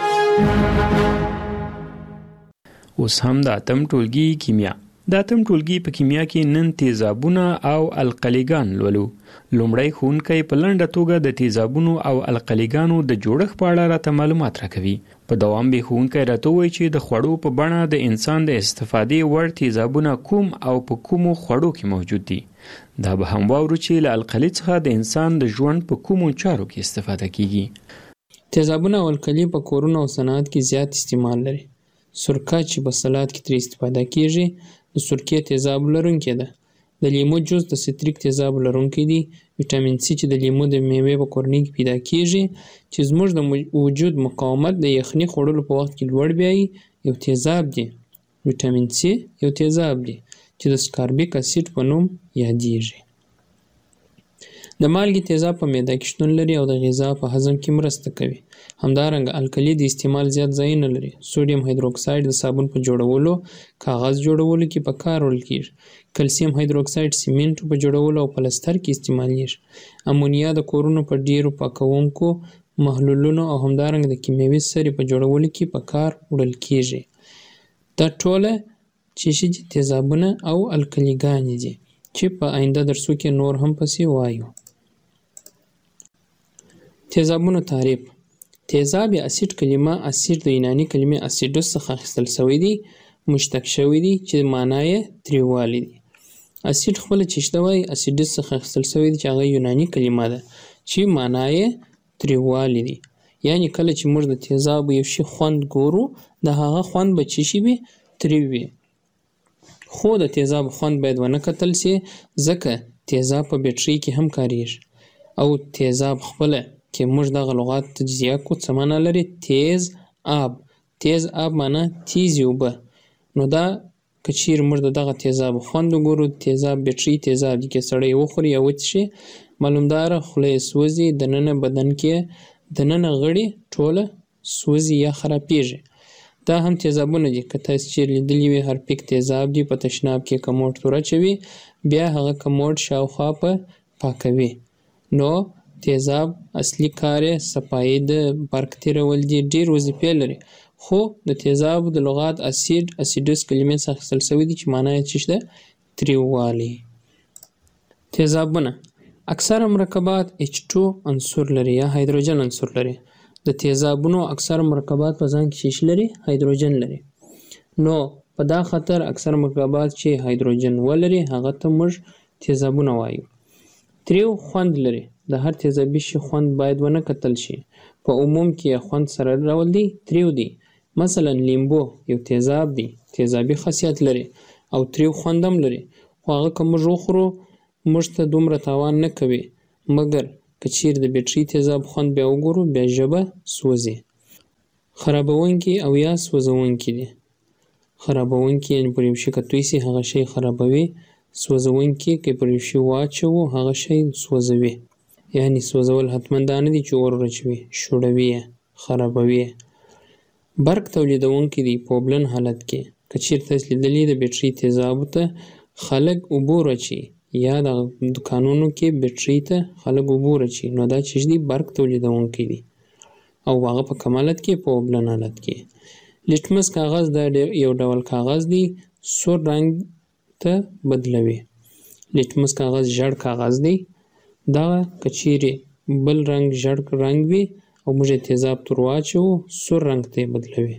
Speaker 16: اوس هم د اتم ټولګي کیمیا. د اتم ټولګي په کیمیا کې نن تیزابونه او القلیګان لولو. لومړی ښوونکی په لنډه توګه د تیزابونو او القلیګانو د جوړښت په اړه راته معلومات راکوي. په دوام به ښوونکی راته وایي چې د خوړو په بڼه د انسان د استفادې وړ تیزابونه کوم او په کومو خوړو کې موجود دي. دا به هم واورو چې له القلي څخه د انسان د ژوند په کومو چارو کې استفاده کیږي.
Speaker 17: تیزابونه او القلي په کورونو او صنعت کې زیات استعمال لري. سرکه چې په سلاد کې ترې استفاده کیږي د سرکې تیزاب لرونکی ده. د لیمو جوس د ستریک تیزاب لرونکی دی. ویټامین سی چې د لیمو د میوې په کورنۍ کې پیدا کیږي چې زموږ د وجود مقاومت د یخني خوړلو په وخت کې لوړ بیایي یو تیزاب دی. ویټامین سی یو تیزاب دی چې د سکاربیک اسید په نوم یادیږي. د مالګې تیزاب په معده کې شتون لري او د غذا په هضم کې مرسته کوي. همدارنګه القلي د استعمال زیات ځای نه لري. سوډیم هایدروکساید د صابون په جوړولو، کاغذ جوړولو کې په کار وړل کیږي. کلسیم هایدروکساید سیمنټ په جوړولو او پلستر کې استعمالیږي. امونیا د کورونو په ډیرو پاکونکو محلولونو او همدارنګه د کیمیاوي سرې په جوړولو کې په کار وړل کیږي. دا ټوله چې تیزابونه او القلیګانې دي چې په آینده درسو کې نور هم پسې وایو. تیزابونو تعریف. تیزاب یا اسید کلمه اسید د یوناني کلمې اسیدوس څخه اخیستل شوی دی، مشتق شوی دی چې معنی یې تریوالی دی. اسید خپل چې شته وای اسیدوس څخه اخیستل شوی دی چې هغه یوناني کلمه ده چې معنی یې تریوالی دی. یعنی کله چې موږ د تیزاب یو شی خوند ګورو د هغه خوند به چې شي وي تریو وي. خو د تیزاب خوند باید ونه کتل شي ځکه تیزاب په بیټرۍ کې هم کاریږي او تیزاب خپل کې موږ دغه لغات تجزیه کو څه معنا لري. تیز آب، تیز آب معنا تیزې اوبه. نو دا که چیرې موږ دغه تیزاب خوند وګورو، تیزاب بیټرۍ تیزاب دي کې سړی وخوري یا وڅښي معلومداره خوله یې سوځي، دننه بدن کې دننه غړي ټوله سوځي یا خرابېږي. دا هم تیزابونه دي. که تاسو چیرې لیدلي وي هرپیک تیزاب دی په تشناب کې کموډ تور اچوي بیا هغه کموډ شاوخوا په پاکوي. نو تیزاب اصلي کار یې صفایي د برق تیرول دي. ډېر وظیفې لري خو د تیزاب د لغات اسید اسیدوس کلمې څخه اخیستل شوی دي چې معنی یې څه ده تریووالی. تیزابونه اکثره مرکبات اچ ټو عنصر لري یا هایدروجن عنصر لري. د تیزابونو اکثره مرکبات په ځان کې شیش لري هایدروجن لري. نو په دا خاطر اکثره مرکبات چې هایدروجن ولري هغه ته موږ تیزابونه وایو. تریو خوند لري. د هر تیزابي شي خوند باید ونه کتل شي. په عموم کې خوند سره ډول دی تریو دی. مثلا لیمبو یو تیزاب دی، تیزابي خاصیت لري او تریو خوند هم لري. خو هغه که موږ وخورو موږ ته دومره تاوان نه کوي، مګر که چیرې د بیټرۍ تیزاب خوند بیا وګورو بیا ژبه سوځي. خرابونکي او یا سوځونکي دي. خرابونکي یعنې پر یو شي که توی سي هغه شی خرابوي. سوځونکي که پر یو شي واچوو هغه شی سوځوي. یعنی سوځول حتما دا نه دي چې اور واچوي، شوړوي یې، خرابوي یې. برق تولیدونکي دي په اوبلن حالت کې. که چیرې تاسو لیدلي د بیټرۍ تیزابو ته خلک اوبه ورچوي یا د دکانونو کې بیټرۍ ته خلک اوبه ورچوي نو دا چې دي برق تولیدونکي دي او هغه په کم حالت کې په اوبلن حالت کې. لیټمس کاغذ دا یو ډول کاغذ دی سور رنګ ته بدلوي. لیټمس کاغذ ژړ کاغذ دی. دا که چیرې بل رنګ ژړ رنګ وي او موږ یې تیزاب تور واچوو سور رنګ ته یې بدلوي.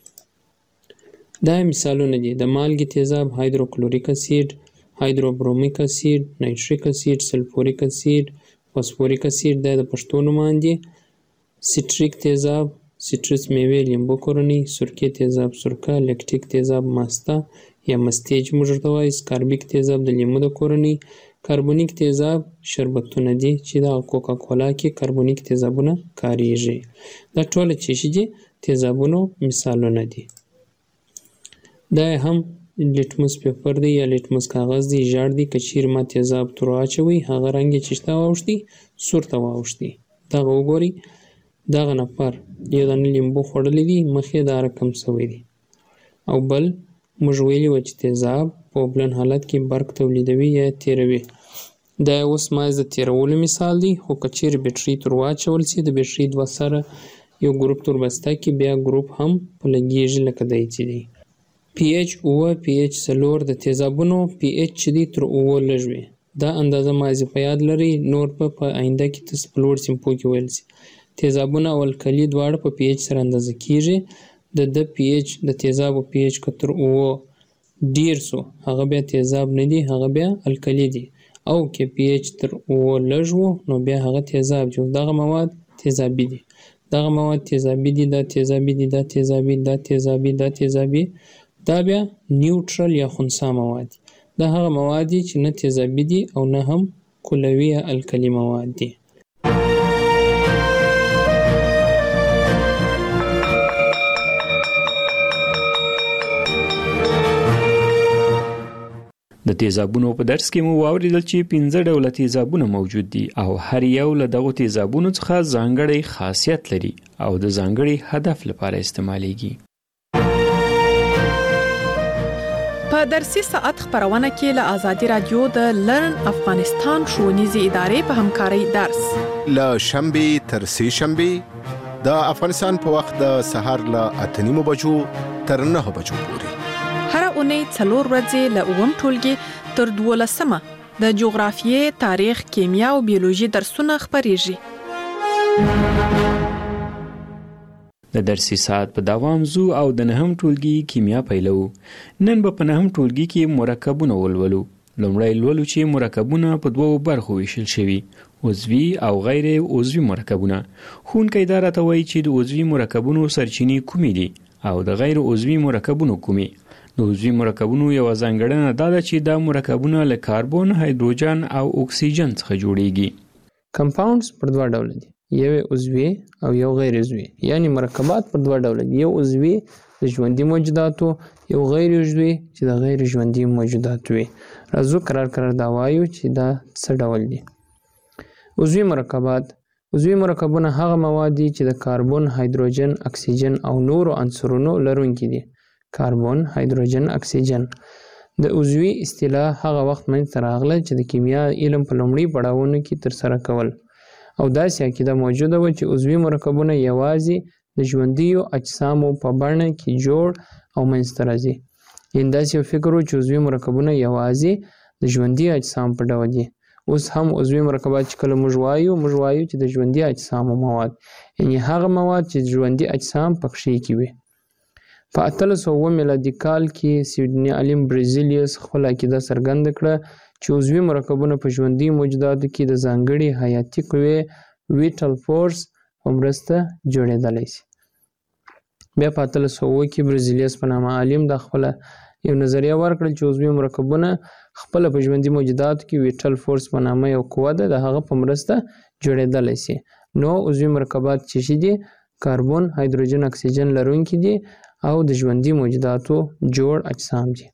Speaker 17: دا مثالونه دي. د مالګې تیزاب هایدروکلوریک اسید، هایدروبرومیک اسید، نایتریک اسید، سلفوریک اسید، فاسفوریک اسید دا د پښتو نومان دي. سټریک تیزاب سټرس میوې لیمبو کورنۍ، سرکې تیزاب سرکه، لیکټیک تیزاب ماستا یا مستې چې موږ ورته وایو، سکاربیک تیزاب د لیمو د کورنۍ، کاربونیک تیزاب شربتونه دي چې د کوکا کولا کې کاربونیک تیزابونه کاریږي. دا ټول چې شي دي تیزابونو مثالونه دي. دا هم لیټموس پیپر دی یا لیټموس کاغذ دی، ژړ دی. که چیرې ما تیزاب تور واچوئ هغه رنګ یې چې شته واوښتي سور ته واوښتي. دغه وګورئ، دغه نفر یو دانه لیمبو خوړلی دی، مخ یې دا رقم سوی دی. او بل موږ ویلي وه چې تیزاب په اوبلن حالت کې برق تولیدوي یا تیروي. دا اوس مایز د تیرولو مثال دی، خو که چیرې بیټرۍ تور واچول سي د بیټرۍ دوه سره یو ګروپ تور بسته کې بیا ګروپ هم په لګېږي لکه دی چې دی. پی ایچ اوه پی ایچ څلور د تیزابونو پی ایچ چې دی تر اوه لږ وي. دا اندازه مازې په یاد لرئ، نور به په آینده کې تاسو په لوړ سیمپو کې ویل سي. تیزابونه او الکلي دواړه په پی ایچ سره اندازه کیږي. د د پی ایچ د تیزابو پی ایچ که تر اوه ډیر سو هغه بیا تیزاب نه دی، هغه بیا الکلي دی. او که پی ایچ تر اوه لږ وو نو بیا هغه تیزاب دی. دغه مواد تیزابي دي، دغه مواد تیزابي دي، دا تیزابي دي، دا تیزابي، دا تیزابي، دا تیزابي. دا بیا نیوټرل یا خنثی مواد دي. دا هغه مواد دي چې نه تیزابي دي او نه هم کلوي یا الکلي مواد دي.
Speaker 16: د تیزابونو په درس کې مو واوریدل چې پنځه ډوله تیزابونه موجود دي او هر یو له دغو تیزابونو څخه ځانګړی خاصیت لري او د ځانګړي هدف لپاره استعمالیږي.
Speaker 4: په درسي ساعت خبرونه کې له آزادي رادیو د لرن افغانستان ښوونیزې ادارې په همکارۍ درس
Speaker 18: له شنبه تر سه شنبه د افغانستان په وخت د سهار له اته نیمو بجو تر نهه بجو پورې.
Speaker 4: هر اونۍ څلور ورځې له اووم ټولګي تر دولسمه د جغرافیې، تاریخ، کیمیا او بیولوژي درسونه خبرېږي.
Speaker 16: د درسي ساعت په دوام زو او د نهم ټولګي کیمیا پیلو. نن به په نهم ټولګي کې مرکبونه ولولو. لومړی لولو چې مرکبونه په دوو برخو ویشل شوي، عضوي او غیر عضوي مرکبونه. ښوونکی دا راته وایي چې د عضوي مرکبونو سرچینې کومې دي او د غیر عضوي مرکبونو کومې. د عضوي مرکبونو یو ځانګړنه دا ده چې دا مرکبونه له کاربن، هایدروجن او اکسیجن څخه جوړیږي.
Speaker 17: کمپاونډز پر دوه ډوله دي، یو عضوي او یو غیر عضوي. یعنی مرکبات پر دوه ډوله دي، یو عضوي د ژوندي موجوداتو، یو غیر عضوي چې د غیر ژوندي موجوداتو وي. راځو قرار قرار دا وایو چې دا څه ډول دي. عضوي مرکبات عضوي مرکبونه هغه مواد دي چې د کاربن، هایدروجن، اکسیجن او نورو عنصرونو لرونکي دي. کاربن، هایدروجن، اکسیجن. د عضوي اصطلاح هغه وخت منځته راغله چې د کیمیا علم په لومړي پړاوونو کې ترسره کول، او داسې عقیده موجوده وه چې عضوي مرکبونه یوازې د ژوندیو اجسامو په بڼه کې جوړ او منځته راځي. یعنې داسې یو فکر و چې عضوي مرکبونه یوازې د ژوندي اجسامو په ډول دي. اوس هم عضوي مرکبات چې کله موږ وایو موږ وایو چې د ژوندي اجسامو مواد، یعنې هغه مواد چې ژوندي اجسام پکښې کې وي. په اتلس سوه اووه میلادي کال کې سویډني عالم برزیلیوس خپل عقیده څرګنده کړه چې عضوي مرکبونه په ژوندي موجوداتو کې د ځانګړي حیاتي قوې ویټل فورس په مرسته جوړېدلی شي. بیا په اتلس سوه اووه کې برزیلیوس په نامه عالم دا خپله یو نظریه ورکړه چې عضوي مرکبونه خپله په ژوندي موجوداتو کې ویټل فورس په نامه یو قوه ده، د هغه په مرسته جوړېدلی شي. نو عضوي مرکبات چې شي دي کاربن، هایدروجن، اکسیجن لرونکي دي او د ژوندي موجوداتو جوړ اجسام دي.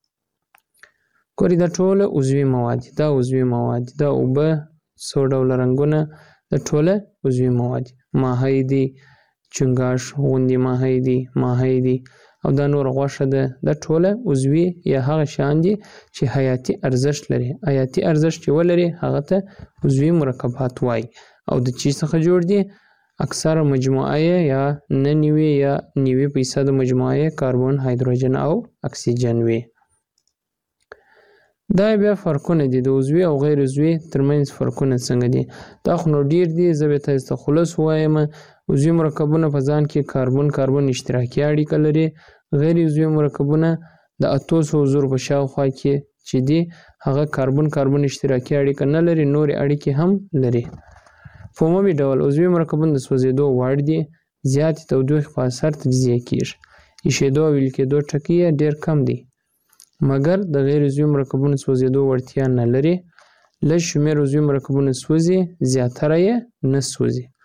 Speaker 17: ګورئ دا ټوله عضوي مواد دي، دا عضوي مواد دي، دا اوبه، څو ډوله رنګونه، دا ټوله عضوي مواد دي. ماهی دي، چنګاښ غوندې ماهی دي، ماهی دي او دا نور غوښه ده. دا ټوله عضوي یا هغه شیان دي چې حیاتي ارزښت لري. حیاتي ارزښت چې ولري هغه ته عضوي مرکبات وایي. او د چی څخه جوړ دي؟ اکثره مجموعه یا نه نیوي یا نیوي فیصد مجموعه کاربن، هایدروجن او اکسیجن وي. دا بیا فرقونه دي د عضوي او غیر عضوي ترمنځ فرقونه څنګه دي؟ دا خو نو ډیر دي، زه به تاسو ته خلاص وایم. عضوي مرکبونه په ځان کې کاربن کاربن اشتراکي اړیکه لري. غیر عضوي مرکبونه د اتو سوو زرو په شاوخوا کې چې دي هغه کاربن کاربن اشتراکي اړیکه نه لري، نورې اړیکې هم لري. په عمومي ډول عضوي مرکبونه د سوځېدو وړ دي، زیاتې تودوخې په اثر تجزیه کیږي. ایشېدو او ویلې کېدو ټکي یې ډېر کم دي، مګر د غیر عضوي مرکبونو سوځېدو وړتیا نه لري. لږ شمېر عضوي مرکبونه سوځي، زیاتره یې نه سوځي.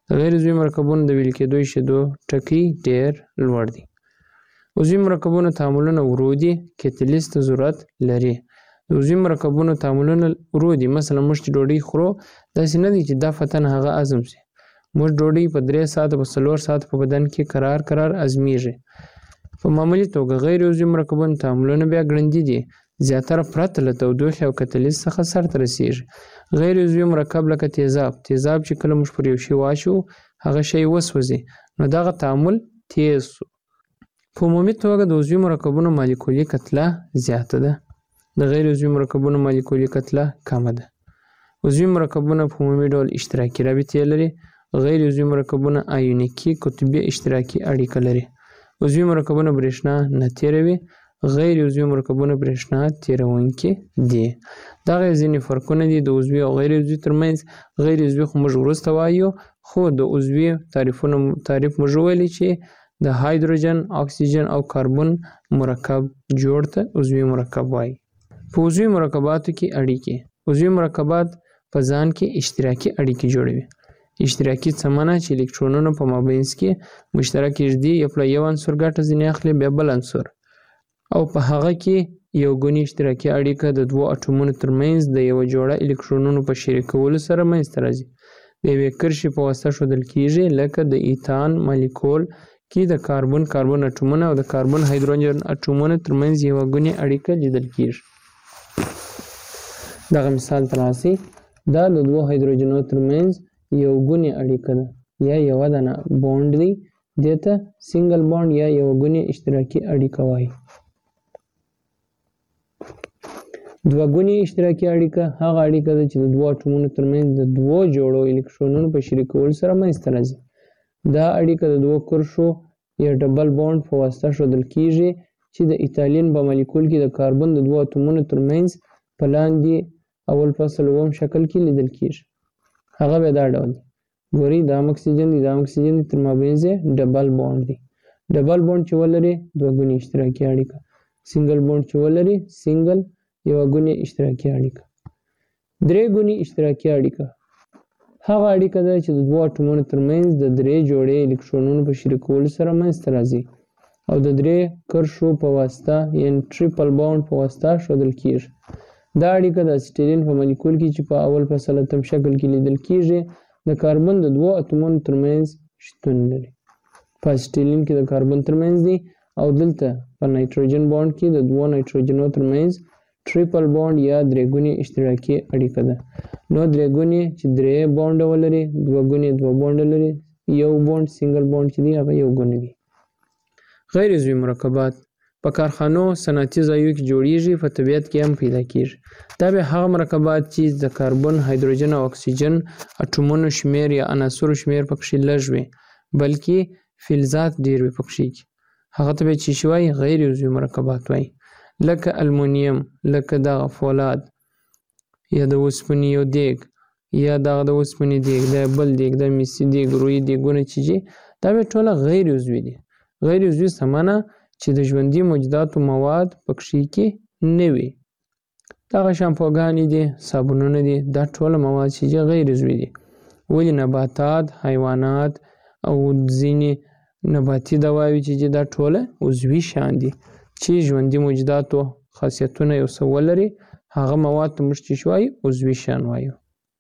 Speaker 17: د غیر عضوي مرکبونو د ویل کېدو شیدو ټکي ډیر لوړ دي. عضوي مرکبونو تعاملونه ورو دي، کتلیز ته ضرورت لري. د عضوي مرکبونو تعاملونه ورو دي، مثلا موږ چې ډوډۍ خورو داسې نه دي چې دا فتن هغه هضم شي. موږ ډوډۍ په درې ساعته په څلور ساعته په بدن کې قرار قرار هضمېږي. په معمولي توګه غیر عضوي مرکبونو تعاملونه بیا ګړندي دي، زیاتره پرته له تودوخې او کتلیز څخه سرته رسېږي. غیر عضوي مرکب لکه تیزاب تیزاب چې کله موږ پر یو شي واچوو هغه شی وسوځي، نو دغه تعامل تیز سو. په عمومي توګه د عضوي مرکبونو مالیکولي کتله زیاته ده، د غیر عضوي مرکبونو مالیکولي کتله کمه ده. عضوي مرکبونه په عمومي ډول اشتراکي رابطې لري، غیر عضوي مرکبونه آیونیکي قطبي اشتراکي اړیکه لري. عضوي مرکبونه برېښنا نه تیروي، غیر عضوي مرکبونه برېښنا تیروونکي دي. دغه ځینې فرقونه دي د عضوي او غیر عضوي ترمنځ. غیر عضوي خو موږ وروسته وایو، خو د عضوي تعریفونه تعریف موږ ویلی چې د هایدروجن، اکسیجن او کاربن مرکب جوړ ته عضوي مرکب وایي. په عضوي مرکباتو کې اړیکې. عضوي مرکبات په ځان کې اشتراکي اړیکې جوړوي. اشتراکي څه معنی چې الکترونونه په مابینځ کې مشترک ږدي، یو له یو عنصر ګټه ځینې اخلي بیا بل عنصر، او په هغه کې یو ګونی اشتراکي اړیکه د دوو اټومونو ترمنځ د یوه جوړه الکترونونو په شریکولو سره منځته راځي. د یوې کرښې په واسطه ښودل کیږي، لکه د ایتان مالیکول کې د کاربن کاربن اټومونه او د کاربن هایدروجن اټومونو ترمنځ یوه ګونی اړیکه لیدل کیږي. دغه مثال ترلاسي دا د دوو هایدروجنو ترمنځ یو ګونی اړیکه ده یا یوه دانه بوند دی، دې ته سنګل بوند یا یوه ګونی اشتراکي اړیکه وایي. دوه ګونی اشتراکي اړیکه هغه اړیکه ده چې د دوو اټومونو ترمنځ د دوو جوړو الکترونونو په شریکولو سره منځته راځي. دا اړیکه د دوو کرښو یا ډبل بوند په واسطه ښودل کیږي چې د ایتالین په مالیکول کې د کاربن د دوو اټومونو ترمنځ په لاندې اول فصل اووم شکل کې لیدل کیږي. هغه بیا دا ډول دی، ګورئ دا هم اکسیجن دی، دا هم اکسیجن دی، تر مابینځ یې ډبل بوند دی. ډبل بوند چې ولري دوه ګونې اشتراکي اړیکه، سنګل بوند چې ولري سنګل یوه ګونې اشتراکي اړیکه. درې ګونې اشتراکي اړیکه هغه اړیکه ده چې د دوو اټومونو ترمنځ د درې جوړې الکترونونو په شریکولو سره منځته راځي او د درې کرښو په واسطه یعنې ټریپل بوند په واسطه ښودل کیږي. دا اړیکه د اسیټیلین په مالیکول کې چې په اول فصل اتم شکل کې لیدل کیږي د کاربن د دوو اتومونو ترمنځ شتون لري. په اسیټیلین کې د کاربن ترمنځ دی او دلته په نایتروجن بوند کې د دوو نایتروجنو ترمنځ ټریپل بوند یا درې ګونې اشتراکي اړیکه ده. نو درې ګونې چې درې بونډه ولري، دوه ګونې دوه بونډه لري، یو بوند سنګل بوند چې دی هغه یو ګونې دی. غیر عضوي مرکبات په کارخانو صنعتي ځایونو کې جوړیږي، په طبیعت کې هم پیدا کیږي. دا به هغه مرکبات چې د کاربن، هایدروجن او اکسیجن اټومونو شمیر یا عناصرو شمیر پکې لږ وي، بلکې فلزات ډیر وي پکې کې. هغه ته به چې شوی غیر عضوي مرکبات وایي، لکه المونیم، لکه دغه فولاد یا د اوسپنې یو دیګ یا دغه د اوسپنې دیګ، دا بل دیګ، دا میسي دیګ، رویي دیګونه چې دي دا به ټوله غیر عضوي دي. غیر عضوي څه معنی چې د ژوندي موجوداتو مواد پکې کې نه وي. دغه شامپوګانې دي، صابونونه دي، دا ټوله مواد چې غیر عضوي دي. ولې نباتات، حیوانات او ځینې نباتي دواوې چې دا ټوله عضوي شیان دي چې ژوندي موجوداتو خاصیتونه یو څه ولري، هغه مواد ته موږ چې وایو عضوي شیان وایو.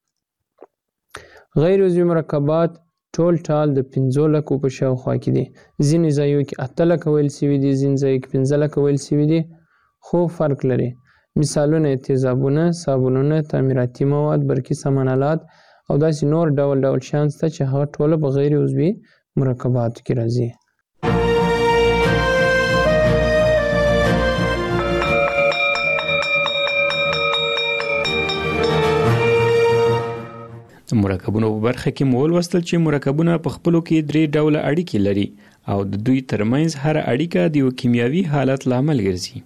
Speaker 17: غیر عضوي مرکبات ټول ټال د پنځو لکو په شاوخوا کې دي. ځینې ځایو کې اته لکه ویل سوي دي، ځینې ځایو کې پنځه لکه ویل سوي دي، خو فرق لري. مثالونه یې تیزابونه، صابونونه، تعمیراتي مواد، برقي سامان آلات او داسې نور ډول ډول شیان شته چې هغه ټوله په غیر عضوي مرکباتو کې راځي.
Speaker 16: د مرکبونو په برخه کې مو ولوستل چې مرکبونه په خپلو کې درې ډوله اړیکې لري او د دوی ترمنځ هر اړیکه د یو کیمیاوي حالت لامل ګرځي.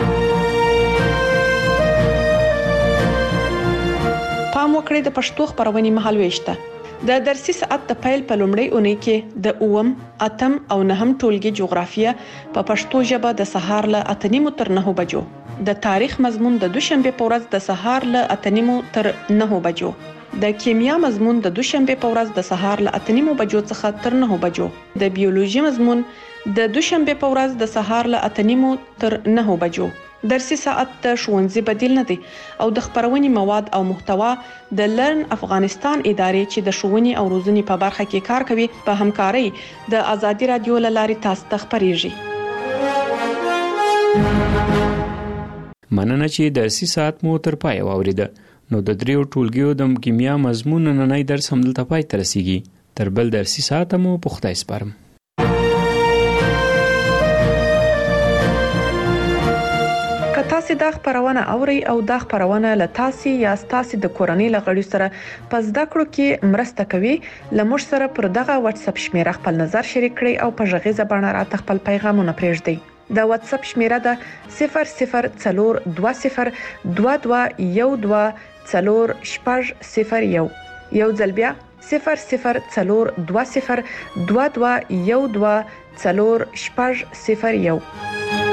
Speaker 4: پام وکړئ د پښتو خبرونې مهالويشته. د درسي ساعت د پیل په لومړۍ اونۍ کې د اووم، اتم او نهم ټولګي جغرافیه په پښتو ژبه د سهار له اته نیمو تر نهو بجو د تاریخ مضمون د دوشنبه په ورځ د سهار له اته نیمو تر نه بجو، د کیمیا مضمون د دوشنبه په ورځ د سهار له اته نیمو بجو څخه تر نه بجو، د بیولوژي مضمون د دوشنبه په ورځ د سهار له اته نیمو تر نه بجو. درسي ساعت د ښوونځي بدیل نه دی او د خبرونې مواد او محتوا د لرن افغانستان ادارې چې د ښوونې او روزنې په برخه کې کار کوي په همکارۍ د ازادي رادیو له لارې تاسو ته خبريږي.
Speaker 16: مننه چې درسي ساعت مو تر پای واوریده. نو د دریو ټولګیو د کیمیا مضمون نننۍ درس هم دلته پای ته رسیږي. تر بل درسي ساعت مو په خدای سپارم.
Speaker 4: تاسو دا خبرونه اوري او دا خبرونه له تاسو یا تاسو د کورنۍ لغړی سره پس دا کړو کې مرسته کوي. لمر سره پر دغه واتس اپ شمیره خپل نظر شریک کړئ او په ژغې زبانه راته خپل پیغامونه پرېږدئ. دا واتس اپ شمیره ده صفر صفر څلور دوه صفر دوه دوه یو دوه څلور شپږ صفر یو. یو ځل بیا صفر صفر څلور دوه صفر دوه دوه یو دوه څلور شپږ صفر یو.